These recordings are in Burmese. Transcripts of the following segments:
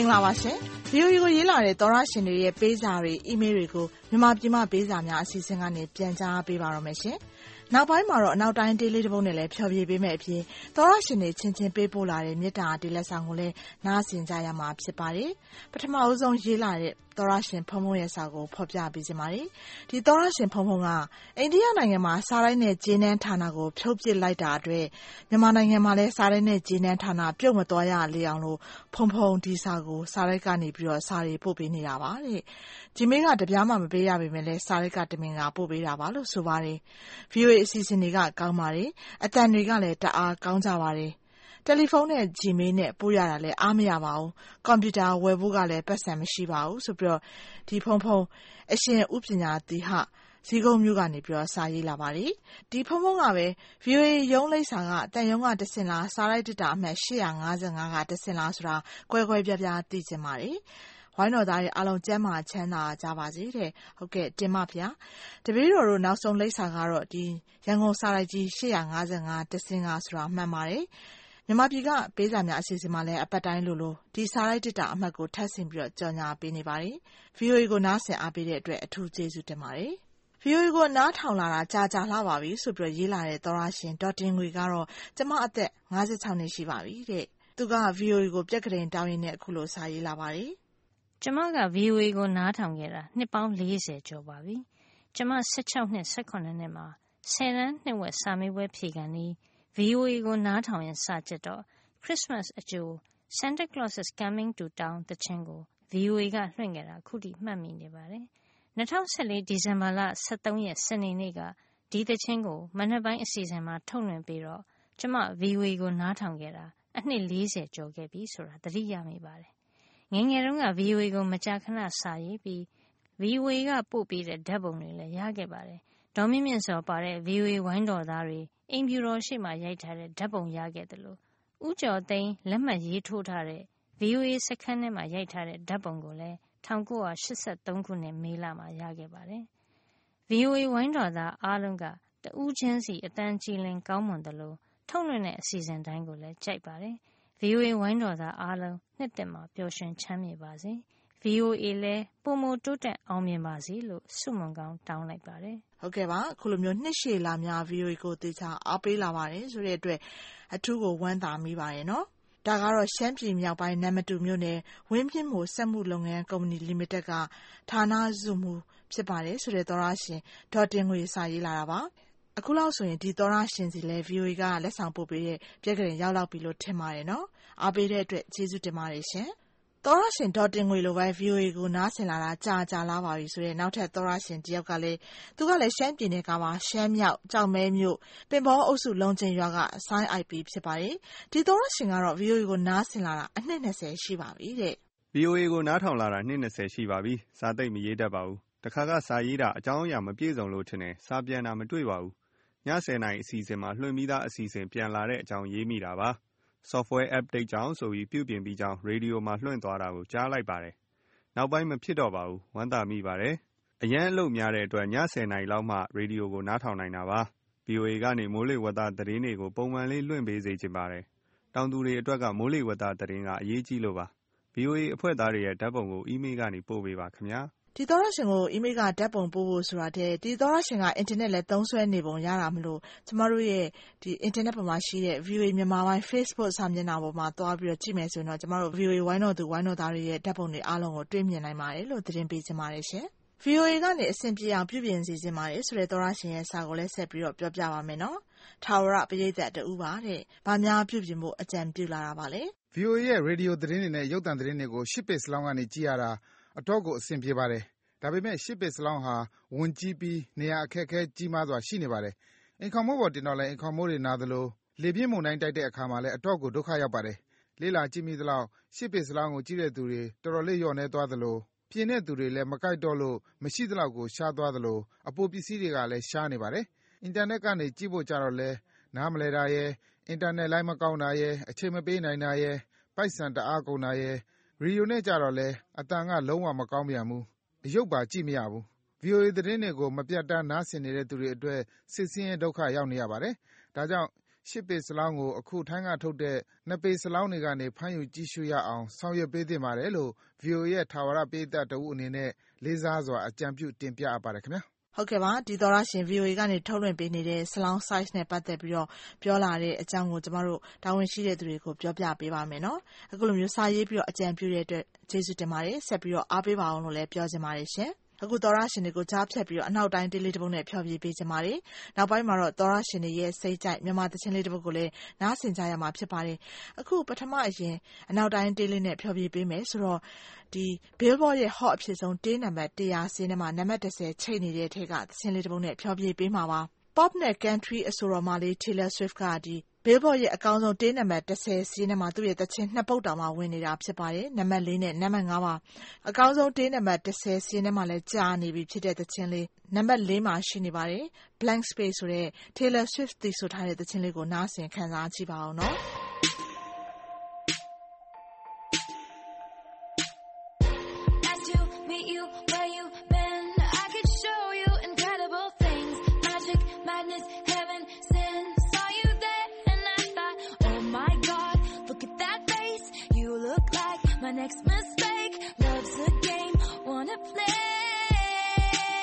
္ဂလာပါရှင်။ VOA ကိုရေးလာတဲ့သောရရှင်တွေရဲ့ပေးစာတွေအီးမေးလ်တွေကိုမြန်မာပြည်မှပေးစာများအစီအစဉ်ကနေပြန်ကြားပေးပါရမယ်ရှင်။နောက်ပိုင်းမှာတော့အနောက်တိုင်းဒေးလေးတစ်ပုဒ်နဲ့လည်းဖြော်ပြပေးမယ်အပြင်သောရရှင်တွေချင်းချင်းပေးပို့လာတဲ့မေတ္တာတေးလက်ဆောင်ကိုလည်းနားဆင်ကြရမှာဖြစ်ပါတယ်။ပထမအဦးဆုံးရေးလာတဲ့သောရရှင်ဖုံဖုံရဲ့စာကိုဖော်ပြပေးခြင်းပါတယ်။ဒီသောရရှင်ဖုံဖုံကအိန္ဒိယနိုင်ငံမှာစားတိုင်းနဲ့ဂျင်းနှန်းဌာနကိုဖြုတ်ပစ်လိုက်တာအတွက်မြန်မာနိုင်ငံမှာလည်းစားတိုင်းနဲ့ဂျင်းနှန်းဌာနပြုတ်မသွားရလေအောင်လို့ဖုံဖုံဒီစာကိုစားရိုက်ကနေပြီးတော့စာတွေပို့ပေးနေတာပါတဲ့။ဂျီမေးကတပြားမှမပေးရပေမဲ့လည်းစားရိုက်ကတမင်ကပို့ပေးတာပါလို့ဆိုပါတယ်။ VOA အစီအစဉ်တွေကကောင်းပါတယ်။အတန်တွေကလည်းတအားကောင်းကြပါတယ်။တယ်လီဖုန်းနဲ့ဂျီမေးနဲ့ပို့ရတာလည်းအားမရပါဘူး။ကွန်ပျူတာဝယ်ဖို့ကလည်းပတ်စံမရှိပါဘူးဆိုပြီးတော့ဒီဖုံဖုံအရှင်ဥပညာတိဟဇီးကုန်းမျိုးကနေပြီးတော့စာရေးလာပါတယ်။ဒီဖုံဖုံကပဲ VOA ရုံးလိပ်စာကတန်ရုံးကတစင်လားစားလိုက်တာအမှတ်855ကတစင်လားဆိုတာကွဲကွဲပြားပြားသိချင်ပါတယ်။ဝိုင်းတော်သားတွေအားလုံးကျမ်းမာချမ်းသာကြပါစေတဲ့။ဟုတ်ကဲ့တင်ပါဗျာ။တပည့်တော်တို့နောက်ဆုံးလိပ်စာကတော့ဒီရန်ကုန်စားလိုက်ကြီး855တစင်ကဆိုတာမှန်ပါတယ်။မြန်မာပြည်ကပေးစာများအစီအစဉ်မှာလည်းအပတ်တိုင်းလိုဒီစားလိုက်တာအမှတ်ကိုထပ်ဆင်ပြီးတော့ကြော်ညာပေးနေပါတယ်။ VOA ကိုနားဆင်အားပေးတဲ့အတွက်အထူးကျေးဇူးတင်ပါတယ်။ VOA ကိုနားထောင်လာတာကြာလှပါပြီဆိုပြီးတော့ရေးလာတဲ့သောရရှင်ဒေါ်တင်ငွေကတော့ကျမအသက်56နှစ်ရှိပါပြီတဲ့။သူက VOA ကိုပြက်ကလေးတောင်းရင်းနဲ့အခုလိုစာရေးလာပါတယ်။ကျမက VOA ကိုနားထောင်ခဲ့တာနှစ်ပေါင်း40ကျော်ပါပြီ။ကျမ16နှစ်18နှစ်မှာ10တန်းနှစ်ဝက်စာမေးပွဲဖြေခံပြီး VOA ကိုနားထောင်ရင်စကြက်တော့ Christmas အကြို Santa Claus is coming to town သီချင်းကို VOA ကလွှင့်ခဲ့တာအခုထိမှတ်မိနေပါတယ်။2014ဒီဇင်ဘာလ23ရက်စနေနေ့ကဒီသီချင်းကိုမနက်ပိုင်းအစီအစဉ်မှာထုတ်လွှင့်ပြီးတော့ကျမ VOA ကိုနားထောင်ခဲ့တာအနှစ်40ကျော်ခဲ့ပြီဆိုတာသတိရမိပါတယ်။ငယ်ငယ်တုန်းက VOA ကိုမကြာခဏစာရေးပြီး VOA ကပို့ပေးတဲ့ဓာတ်ပုံတွေလည်းရခဲ့ပါတယ်။ဒေါ်မြင့်မြင့်စောပါတဲ့ VOA ဝိုင်းတော်သားတွေအိမ်ဖြူတော်ရှေ့မှာရိုက်ထားတဲ့ဓာတ်ပုံရခဲ့တယ်လို့ဦးကျော်သိန်းလက်မှတ်ရေးထိုးထားတဲ့ VOA စခန်းထဲမှာရိုက်ထားတဲ့ဓာတ်ပုံကိုလည်း1983ခုနှစ်မေလမှာရခဲ့ပါတယ်။ VOA ဝိုင်းတော်သားအားလုံးကတဦးချင်းစီအတန်းကြည်လင်ကောင်းမွန်တယ်လို့ထုတ်လွှင့်တဲ့အစီအစဉ်တိုင်းကိုလည်းကြိုက်ပါတယ်။ VOA ဝိုင်းတော်သားအားလုံးနှစ်သက်မှာပျော်ရွှင်ချမ်းမြေပါစေ။ VOA လည်းပိုမိုတိုးတက်အောင်မြင်ပါစေလို့ဆုမွန်ကောင်းတောင်းလိုက်ပါတယ်။ဟုတ်ကဲ့ပါအခုလိုမျိုးနှစ်ရှည်လာများ VOA ကိုသေချာအားပေးလာပါတယ်ဆိုတဲ့အတွက်အထူးကိုဝမ်းသာမိပါတယ်နော်။ဒါကတော့ရှမ်းပြည်မြောက်ပိုင်းနမ္မတူမြို့နယ်ဝင်းပြင်းမို့စက်မှုလုပ်ငန်းကုမ္ပဏီလီမိတက်ကဌာနစုမှုဖြစ်ပါတယ်ဆိုတဲ့သောရရှင်ဒေါ်တင်ငွေစာရေးလာတာပါ။အခုလောက်ဆိုရင်ဒီသောရရှင်စီလဲ VOA ကလက်ဆောင်ပို့ပေးတဲ့ပြက်ကလေးရောက်လောက်ပြီလို့ထင်ပါတယ်နော်။အားပေးတဲ့အတွက်ကျေးဇူးတင်ပါတယ်ရှင်။သောရရှင်ဒေါ်တင်ငွေလိုပဲ VOA ကိုနားဆင်လာတာကြာလာပါပြီဆိုတဲ့နောက်ထပ်သောရရှင်တယောက်ကလည်းသူကလည်းရှမ်းပြည်နယ်ကပါရှမ်းမြောက်ကြောက်မဲမြို့ပင်ဘောအုပ်စုလုံချင်းရွာကဆိုင်း IP ဖြစ်ပါတယ်။ဒီသောရရှင်ကတော့ VOA ကိုနားဆင်လာတာအနှစ်20ရှိပါပြီတဲ့။ VOA ကိုနားထောင်လာတာနှစ်20ရှိပါပြီ။စာသိပ်မရေးတတ်ပါဘူး။တခါကစာရေးတာအကြောင်းအရာမပြည့်စုံလို့ထင်တယ်စာပြန်တာမတွေ့ပါဘူး။ည10နာရီအစီအစဉ်မှာလွှင့်ပြီးသားအစီအစဉ်ပြန်လာတဲ့အကြောင်းရေးမိတာပါ။ Software update ကြောင့်ဆိုပြီးပြုပြင်ပြီးကြောင်းရေဒီယိုမှာလွှင့်သွားတာကိုကြားလိုက်ပါတယ်။နောက်ပိုင်းမဖြစ်တော့ပါဘူး။ဝမ်းသာမိပါတယ်။အရန်အလုပ်များတဲ့အတွက်ည10နာရီလောက်မှရေဒီယိုကိုနားထောင်နိုင်တာပါ။ VOA ကနေမိုးလေဝသသတင်းတွေကိုပုံမှန်လေးလွှင့်ပေးစေချင်ပါတယ်။တောင်သူတွေအတွက်ကမိုးလေဝသသတင်းကအရေးကြီးလို့ပါ။ VOA အဖွဲ့သားတွေရဲ့ဓာတ်ပုံကိုအီးမေးလ်ကနေပို့ပေးပါခင်ဗျာ။ဒီသောရရှင်ကိုအီးမေးလ်ကဓာတ်ပုံပို့ဖို့ဆိုတာတဲ့ဒီသောရရှင်ကအင်တာနက်လည်းသုံးစွဲနေပုံရတာမလို့ကျမတို့ရဲ့ဒီအင်တာနက်ပေါ်မှာရှိတဲ့ VOA မြန်မာပိုင်း Facebook စာမျက်နှာပေါ်မှာသွားပြီးတော့ကြည့်မယ်ဆိုရင်တော့ကျမတို့ VOA ဝိုင်းတော်သူဝိုင်းတော်သားတွေရဲ့ဓာတ်ပုံတွေအားလုံးကိုတွေ့မြင်နိုင်ပါတယ်လို့သတင်းပေးချင်ပါတယ်ရှင်။ VOA ကနေအဆင်ပြေအောင်ပြုပြင်စီစဉ်ပါတယ်ဆိုတဲ့သောရရှင်ရဲ့စာကိုလည်းဆက်ပြီးတော့ပြောပြပါမယ်နော်။ထာဝရပရိသတ်တူပါတဲ့။ဘာများပြုပြင်ဖို့အကြံပြုလာတာပါလဲ။ VOA ရဲ့ရေဒီယိုသတင်းတွေနဲ့ရုပ်သံသတင်းတွေကို8 bit စလောင်းကနေကြည့်ရတာအတော့ကိုအဆင်ပြေပါတယ်။ဒါပေမဲ့8 bit စလောင်းဟာဝန်ကြီးပြီးနေရာအခက်အခဲကြီးမားစွာရှိနေပါတယ်။အိမ်ခေါင်မိုးပေါ်တင်တော့လည်းအိမ်ခေါင်မိုးတွေနာသလိုလေပြင်းမုန်တိုင်းတိုက်တဲ့အခါမှာလည်းအတော့ကိုဒုက္ခရောက်ပါတယ်။လေ့လာကြည့်မိသလောက်8 bit စလောင်းကိုကြည့်တဲ့သူတွေတော်တော်လေးလျော့နည်းသွားသလိုပြင်တဲ့သူတွေလည်းမကိုက်တော့လို့မရှိသလောက်ကိုရှားသွားသလိုအပိုပစ္စည်းတွေကလည်းရှားနေပါတယ်။အင်တာနက်ကနေကြည့်ဖို့ကြတော့လဲနားမလည်တာရယ်အင်တာနက်လိုင်းမကောင်းတာရယ်အချိန်မပေးနိုင်တာရယ်ပိုက်ဆံတအားကုန်တာရယ်ရေဒီယိုနဲ့ကြတော့လဲအသံကလုံးဝမကောင်းပြန်ဘူး။အရုပ်ပါကြည့်မရဘူး။ VOA သတင်းတွေကိုမပြတ်တမ်းနားဆင်နေတဲ့သူတွေအတွက်စိတ်ဆင်းရဲဒုက္ခရောက်နေရပါတယ်။ဒါကြောင့် 8 ပေစလောင်းကိုအခုထိုင်းကထုတ်တဲ့2ပေစလောင်းတွေကနေဖမ်းယူကြည့်ရှုရအောင်ဆောင်ရွက်ပေးသင့်ပါတယ်လို့ VOA ရဲ့ထာဝရပရိသတ်တဦးအနေနဲ့လေးစားစွာအကြံပြုတင်ပြအပ်ပါတယ်ခင်ဗျာဟုတ်ကဲ့ပါဒီသောရရှင် VOA ကနေထုတ်လွှင့်ပေးနေတဲ့ Salon Size နဲ့ပတ်သက်ပြီးတော့ပြောလာတဲ့အကြောင်းကိုကျမတို့တာဝန်ရှိတဲ့သူတွေကိုပြောပြပေးပါမယ်နော်အခုလိုမျိုးစာရေးပြီးတော့အကြံပြုတဲ့အတွက်ကျေးဇူးတင်ပါတယ်ဆက်ပြီးတော့အားပေးပါအောင်လို့လည်းပြောချင်ပါတယ်ရှင်အခုသောရရှင်တွေကိုကြားဖြတ်ပြီးတော့အနောက်တိုင်းတေးလေးတစ်ပုဒ်နဲ့ဖျော်ဖြေပေးချင်ပါတယ်နောက်ပိုင်းမှာတော့သောရရှင်တွေရဲ့စိတ်ကြိုက်မြန်မာသချင်းလေးတစ်ပုဒ်ကိုလည်းနားဆင်ကြရမှာဖြစ်ပါတယ်အခုပထမအရင်အနောက်တိုင်းတေးလေးနဲ့ဖျော်ဖြေပေးမယ်ဆိုတော့ဒီ Billboard ရဲ့ Hot အဖြစ်ဆုံးတေးနံပါတ်100စီးထဲမှာနံပါတ်10ချိတ်နေတဲ့ထဲကသချင်းလေးတစ်ပုဒ်နဲ့ဖျော်ဖြေပေးမှာပါ Pop နဲ့ Country အဆိုတော်မလေး Taylor Swift ကဒီ Billboard ရဲ့အကောင်းဆုံးတေးနံပါတ်10စီးထဲမှာသူ့ရဲ့သချင်း2ပုဒ်တောင်မှဝင်နေတာဖြစ်ပါတယ်နံပါတ်4နဲ့နံပါတ်5ပါအကောင်းဆုံးတေးနံပါတ်10စီးထဲမှာလည်းကြာနေပြီဖြစ်တဲ့သချင်းလေးနံပါတ်4မှာရှိနေပါတယ် Blank Space ဆိုတဲ့ Taylor Swift တီးဆိုထားတဲ့သချင်းလေးကိုနားဆင်ခံစားကြည့်ပါအောင်နော် My next mistake, love's a game, wanna play.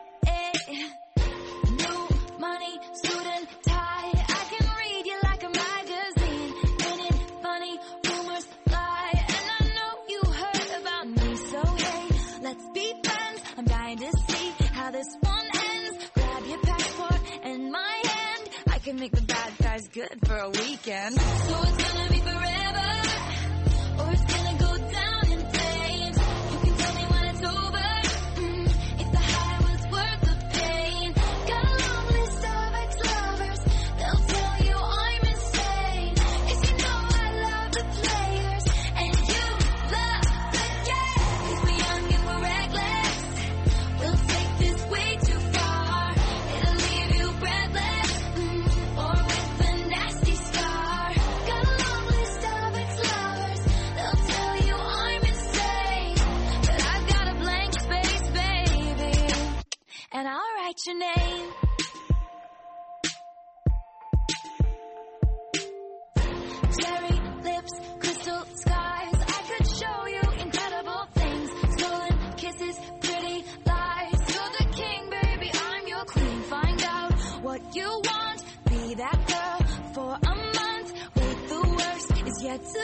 New money, suit and tie. I can read you like a magazine. Ain't it funny? Rumors fly, and I know you heard about me. So hey, let's be friends. I'm dying to see how this one ends. Grab your passport and my hand. I can make the bad guys good for a weekend. So it's gonna be forever, or it's gonna go down in flames. You can tell me when it's over, if the high was worth the pain. Got a long list of ex-lovers, they'll tell you I'm insane. 'Cause you know I love the players, and you love the game. 'Cause we're young and we're reckless, we'll take this way too far. It'll leave you breathless, or with a nasty scar. Got a long list of ex-lovers, they'll tell you I'm insane. But I've got a blank space, baby, and I'll write your name. Cherry lips, crystal skies, I could show you incredible things. Stolen kisses, pretty lies. You're the king, baby, I'm your queen. Find out what you want, be that girl for a month. Wait, the worst is yet to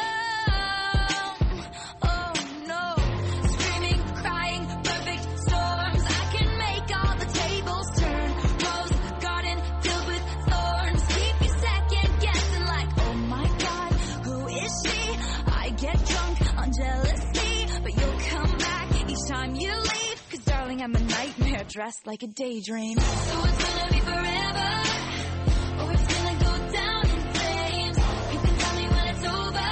come. Oh no, screaming, crying, perfect storms. I can make all the tables turn. Rose garden filled with thorns. Keep you second guessing like, oh my God, who is she? I get drunk on jealousy, but you'll come back each time you leave. 'Cause darling, I'm a nightmare dressed like a daydream. So it's gonna be forever, or it's gonna go down in flames. You can tell me when it's over,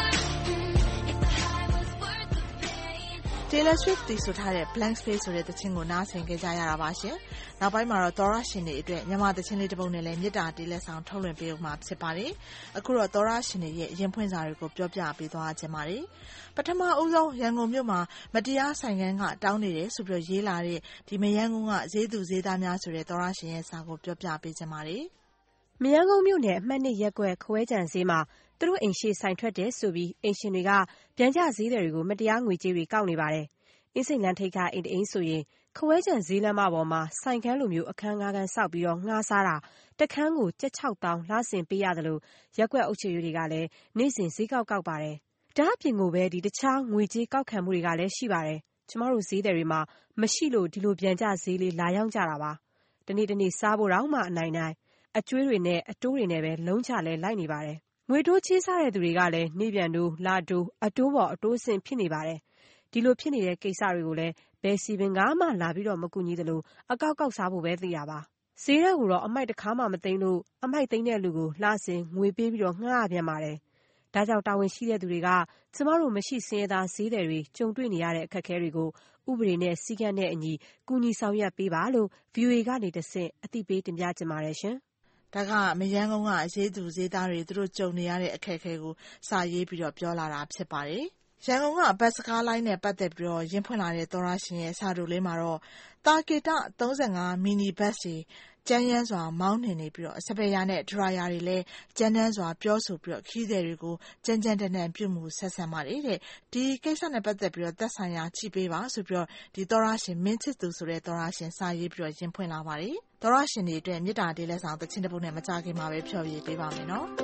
if the high was worth the pain. Taylor Swift တီးဆိုထားတဲ့ Blank Space ဆိုတဲ့သချင်းကိုနားဆင်ကြရတာပါရှင်နောက်ပိုင်းမှာတော့သောရရှင်တွေအတွက်မြန်မာသချင်းလေးတစ်ပုဒ်နဲ့လည်းမြစ်တာတီးလက်ဆောင်ထုတ်လွှင့်ပေးဦးမှာဖြစ်ပါတယ်အခုတော့သောရရှင်တွေရဲ့ရင်ဖွင့်စာတွေကိုပြောပြပေးသွားခြင်းပါတယ်ပထမဦးဆုံးရန်ကုန်မြို့မှာမတရားဆိုင်ခန်းကတောင်းနေတယ်ဆိုပြီးရေးလာတဲ့ဒီမရန်ကုန်ကဈေးသူဈေးသားများဆိုတဲ့သောရရှင်ရဲ့စာကိုပြောပြပေးခြင်းပါတယ်မရန်ကုန်မြို့နယ်အမှတ်2ရပ်ကွက်ခွဲကြံဈေးမှာသူတို့အိမ်ရှိဆိုင်ထွက်တယ်ဆိုပြီးအိမ်ရှင်တွေကပြန်ကြဈေးတွေကိုမတရားငွေကြေးတွေကောက်နေပါတယ်အင်းစိန်လန်းထိပ်ကအိမ်တအိမ်ဆိုရင်ခွဲကြံဈေးလမ်းမပေါ်မှာဆိုင်ခန်းလိုမျိုးအခန်း၅ခန်းဆောက်ပြီးတော့ငှားစားတာတခန်းကိုကျပ်6,000လှဆင်ပေးရတယ်လို့ရက်ကွက်အုပ်ချုပ်ရေးတွေကလည်းနေ့စဉ်ဈေးကောက်ပါတယ်ဒါအပြင်ကိုပဲတခြားငွေကြေးကောက်ခံမှုတွေကလည်းရှိပါတယ်ကျမတို့ဈေးတွေမှာမရှိလို့ဒီလိုပြန်ကြဈေးလေးလာရောက်ကြတာပါတနေ့တနေ့စားဖို့တော့မှအနိုင်အကျွေးတွေနဲ့အတိုးတွေနဲ့ပဲလုံးချလဲလိုက်နေပါတယ်ငွေတိုးချေးစားတဲ့သူတွေကလည်းနေပြန်တိုးလာတိုးအတိုးပေါ်အတိုးဆင့်ဖြစ်နေပါတယ်ဒီလိုဖြစ်နေတဲ့ကိစ္စတွေကိုလည်းဘယ်စီပင်ကမှလာပြီးတော့မကူညီသလိုအကောက်စားဖို့ပဲသိတာပါဈေးတဲ့ကိုတော့အမိုက်တစ်ခါမှမသိမ်းလို့အမိုက်သိမ်းတဲ့လူကိုလှဆင်ငွေပေးပြီးတော့ငှားပြန်ပါတယ်ဒါကြောင့်တာဝန်ရှိတဲ့သူတွေကကျမတို့မရှိစင်းရသားဈေးတွေကြုံတွေ့နေရတဲ့အခက်အခဲတွေကိုဥပဒေနဲ့စည်းကမ်းနဲ့အညီကူညီဆောင်ရွက်ပေးပါလို့ VOA ကနေတဆင့်အသိပေးတင်ပြချင်ပါတယ်ရှင်ဒါကမရန်ကုန်ကဈေးသူဈေးသားတွေသူတို့ကြုံနေရတဲ့အခက်အခဲကိုစာရေးပြီးတော့ပြောလာတာဖြစ်ပါတယ်ရန်ကုန်ကဘတ်စကားလိုင်းနဲ့ပတ်သက်ပြီးတော့ရင်းဖွင့်လာတဲ့သောရရှင်ရဲ့စာတူလေးမှာတော့တာကေတ35မီနီဘတ်တွေကြမ်းရမ်းစွာမောင်းနှင်နေပြီးတော့စပယ်ယာနဲ့ဒရာယာတွေလည်းကြမ်းတမ်းစွာပြောဆိုပြီးတော့ခီးသည်တွေကိုကြမ်းကြမ်းတမ်းတမ်းပြုမှုဆက်ဆံပါတယ်တဲ့ဒီကိစ္စနဲ့ပတ်သက်ပြီးတော့သက်ဆိုင်ရာကြည့်ပေးပါဆိုပြီးတော့ဒီသောရရှင်မင်းချစ်သူဆိုတဲ့သောရရှင်စာရေးပြီးတော့ရင်ဖွင့်လာပါတယ်သောရရှင်တွေအတွက်မေတ္တာတေးလက်ဆောင်သချင်းတစ်ပုဒ်နဲ့မကြခင်မှာပဲဖျော်ဖြေပေးပါမယ်နော်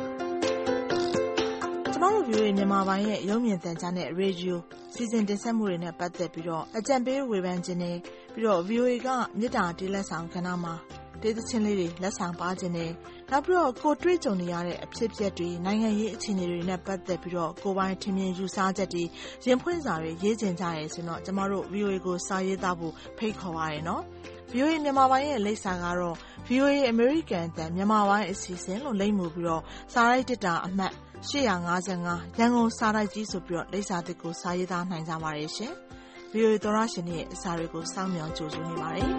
ကျမတို့ VOA မြန်မာပိုင်းရဲ့ရုပ်မြင်သံကြားနဲ့ရေဒီယိုစီစဉ်တင်ဆက်မှုတွေနဲ့ပတ်သက်ပြီးတော့အကြံပေးဝေဖန်ခြင်းတွေပြီးတော့ VOA ကမေတ္တာတေးလက်ဆောင်ကဏ္ဍမှာတေးသချင်းလေးတွေလက်ဆောင်ပါခြင်းတွေနောက်ပြီးတော့ကိုတွေ့ကြုံနေရတဲ့အဖြစ်အပျက်တွေနိုင်ငံရေးအခြေအနေတွေနဲ့ပတ်သက်ပြီးတော့ကိုပိုင်ထင်မြင်ယူဆချက်တွေရင်ဖွင့်စာတွေရေးကျင်ကြရဲဆိုတော့ကျမတို့ VOA ကိုစာရေးသားဖို့ဖိတ်ခေါ်ပါရနော် VOA မြန်မာပိုင်းရဲ့လိပ်စာကတော့ VOA American အသံမြန်မာပိုင်းအစီအစဉ်လို့လိပ်မှုပြီးတော့စာရိုက်တစ်တာအမှတ်855ရန်ကုန်စာရိုက်ကြီးဆိုပြီးတော့လိပ်စာသစ်ကိုစာရေးသားနိုင်ကြပါရဲ့ရှင် VOA သောရရှင်ရဲ့အစာတွေကိုစောင့်မျှော်ကြိုဆိုနေပါတယ်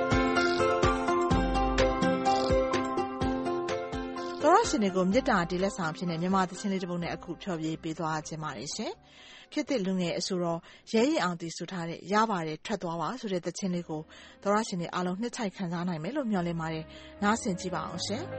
သောရရှင်တွေကိုမေတ္တာတေးလက်ဆောင်ဖြစ်နေမြန်မာသချင်းလေးတစ်ပုဒ်နဲ့အခုဖျော်ဖြေပေးသွားခြင်းပါတယ်ရှင်ခေတ်သစ်လူငယ်အဆိုတော်ရဲရင်အောင်တည်ဆိုထားတဲ့ရပါတယ်ထွက်သွားပါဆိုတဲ့သချင်းလေးကိုသောရရှင်တွေအားလုံးနှစ်ချိုက်ခံစားနိုင်မယ်လို့မျှော်လင့်ပါတယ်နားဆင်ကြည့်ပါအောင်ရှင်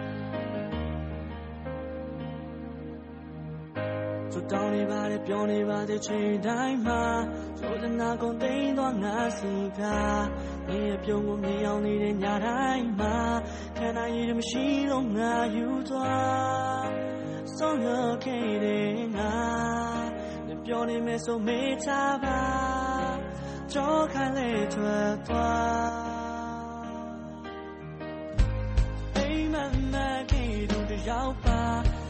So downနေပါတယ်ပြောနေပါတယ်ချိန်တိုင်းမှာဆိုတဲ့နာကုန်သိမ်းသွားငါစီကနေရပြုံးကိုမြင်အောင်နေတဲ့ညတိုင်းမှာခံနိုင်ရမရှိတော့ငါယူသွားဆုံးရခဲ့တဲ့ငါနဲ့ပြောနေမယ်ဆိုမေးချပါကြောခိုင်းလေထွက်သွားအိမ်မမကေတူတယောက်ပါ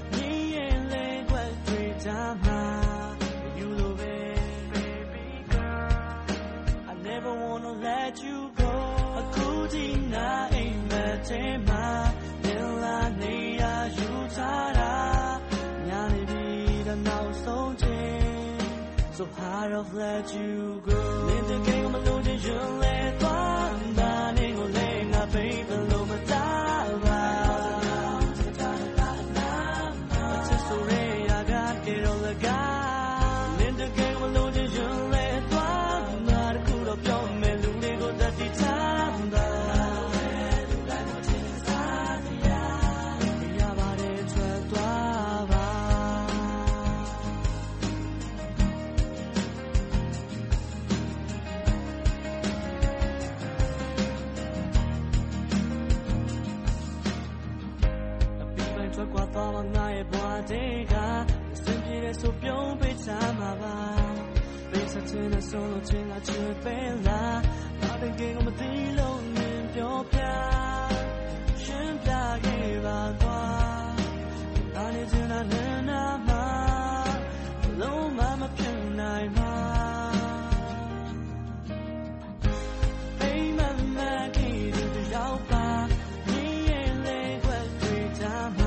You love it, baby girl. I never wanna let you go. A good thing I ain't met in my Nilla Nia Utara. Nyani be the now so so hard of let you go. In the game of losing you let one burning or laying a baby low my Soပြုံးပေးချမှာပါပိတ်ဆက်တဲ့ဆုံးလို့ချင်းလာချွေပဲလားဘာတကယ်ကိုမသိလို့နင်ပြောပြရှင်းပြခဲ့ပါကွာဒါနဲ့ချင်တာနဲ့နာမှာလုံးမမဖြစ်နိုင်မှာအိမ်မမခေတူတယောက်ပါနေရင်လေခွက်တွေ့ချမှာ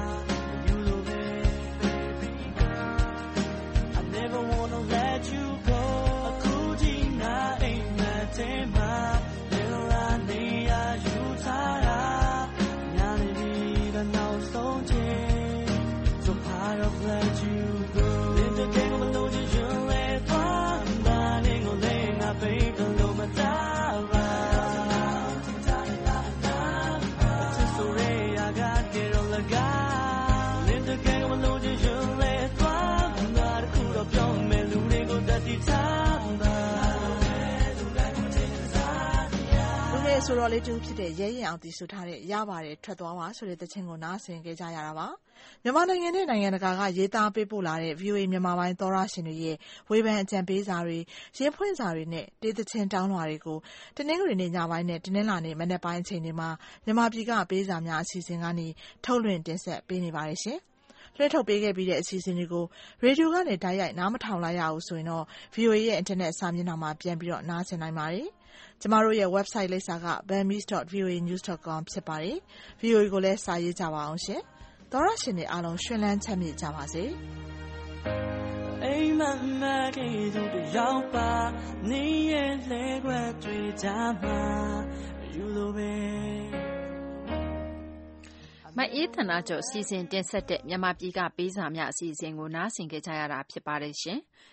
Never wanna let you go. A cool thing I ain't met in my Nilla Nia Utara. Nyani be the now so so hard of let you go. In the game of losing you let one burning or laying a baby low my dava. It's a story I got get on the guy. In the game of losing you let oneပြောင်းမယ်လူတွေကိုတတိထားပါလူငယ်ဆိုတော့လေးတူဖြစ်တဲ့ရဲရင်အောင်တည်ဆိုထားတဲ့ရပါတယ်ထွက်သွားပါဆိုတဲ့သချင်းကိုနားဆင်ကြရတာပါမြန်မာနိုင်ငံနဲ့နိုင်ငံတကာကရေးသားပေးပို့လာတဲ့ VOA မြန်မာပိုင်းသောရရှင်တွေရဲ့ဝေဖန်အကြံပေးစာတွေရင်ဖွင့်စာတွေနဲ့တေးသချင်းတောင်းလွှာတွေကိုတနင်္ဂနွေနေ့ညပိုင်းနဲ့တနင်္လာနေ့မနက်ပိုင်းအချိန်တွေမှာမြန်မာပြည်ကပေးစာများအစီအစဉ်ကနေထုတ်လွှင့်တင်ဆက်ပေးနေပါတယ်ရှင်လွှင့်ထုတ်ပေးခဲ့ပြီးတဲ့အစီအစဉ်တွေကိုရေဒီယိုကနေတိုက်ရိုက်နားမထောင်လိုက်ရဘူးဆိုရင်တော့ VOA ရဲ့ internet စာမျက်နှာမှာပြန်ပြီးတော့နားဆင်နိုင်ပါတယ်။ကျမတို့ရဲ့ website လိပ်စာက burmese.voanews.com ဖြစ်ပါတယ်။ VOA ကိုလည်းစာရေးကြပါအောင်ရှင်။သောရရှင်တွေအားလုံးရှင်လန်းချမ်းမြေ့ကြပါစေ။အိမ်မမကေတူတယောက်ပါနေရဲ့လေခွက်တွေ့ကြမှာယူလိုပဲမအေးသနာကျော်စီစဉ်တင်ဆက်တဲ့မြန်မာပြည်ကပေးစာများအစီအစဉ်ကိုနားဆင်ကြရတာဖြစ်ပါတယ်ရှင်